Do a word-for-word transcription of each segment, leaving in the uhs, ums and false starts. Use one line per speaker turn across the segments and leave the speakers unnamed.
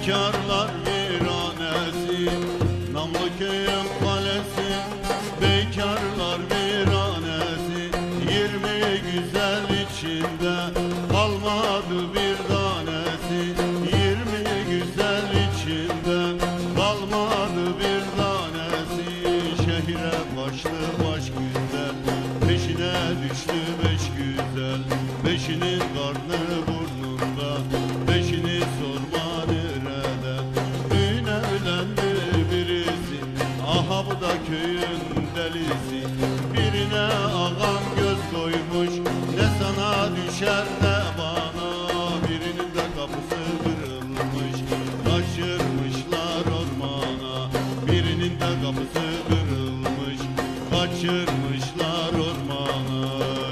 bekarlar viranesi, namlı köyün kalesi, bekarlar viranesi. Yirmi güzel içinde kalmadı bir tanesi, yirmi güzel içinde kalmadı bir tanesi. Şehre başlı baş güzel, peşine düştü beş güzel, beşinin karnı burnunda, beşini sorma nerede. Dün evlendi birisi, aha bu da köyün delisi. Birine ağam göz koymuş, ne sana düşer ne bana. Birinin de kapısı kırılmış, kaçırmışlar ormana. Birinin de kapısı kırılmış, kaçırmışlar ormana.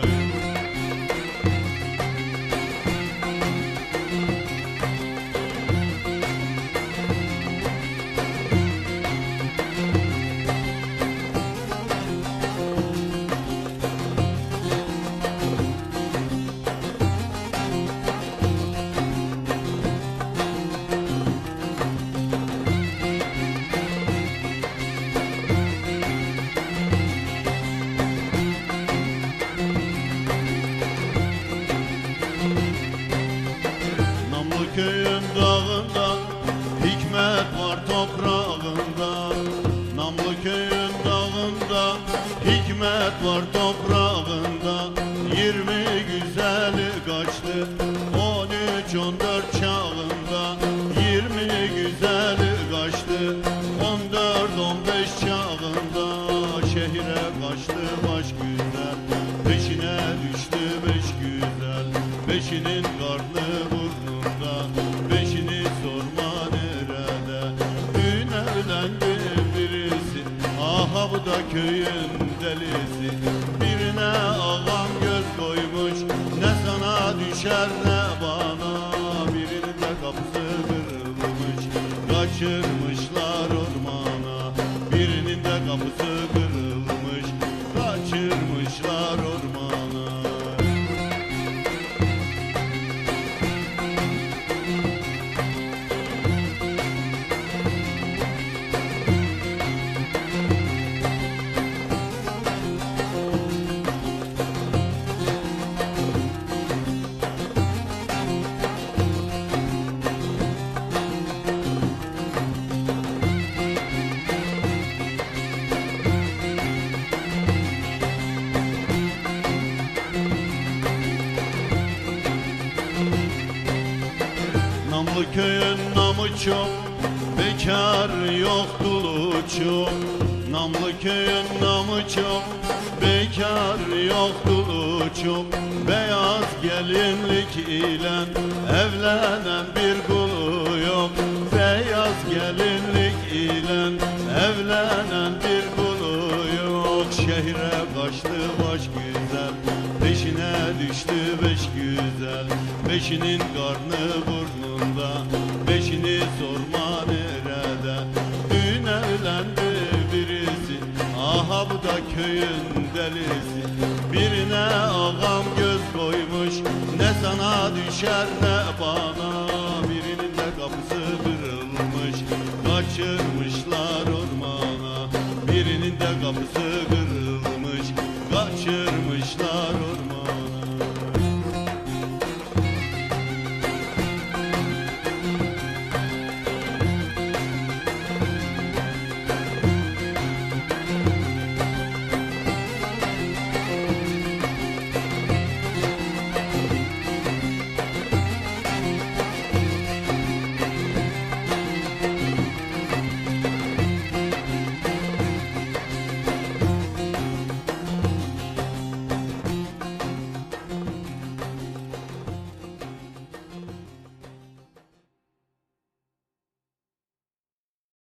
Köyün dağında hikmet var toprağında, namlı köyün dağında hikmet var toprağında. Yirmi güzeli kaçtı on üç on dört çağında, yirmi güzeli kaçtı on dört on beş çağında. Şehire kaçtı baş güzel, peşine düştü beş güzel, beşinin karnı burnunda, beşini sorma nerede. Dün evlendi birisi, aha bu da köyün delisi. Birine ağam göz koymuş, ne sana düşer ne bana. Birinin de kapısı kırılmış, kaçırmışlar ormana. Birinin de kapısı kırılmış, kaçırmışlar ormana. Namlı köyün namı çok, bekar yok dulu çok. Namlı köyün namı çok, bekar yok dulu çok. Beyaz gelinlik ile evlenen bir kulu yok. Beyaz gelinlik ile evlenen bir kulu yok. Şehre kaçtı baş güzel, peşine düştü beş güzel, beşinin karnı burnunda, beşini sorma nerede. Dün evlendi birisi, aha bu da köyün delisi. Birine ağam göz koymuş, ne sana düşer ne bana. Birinin de kapısı kırılmış, kaçırmışlar ormana. Birinin de kapısı kırılmış,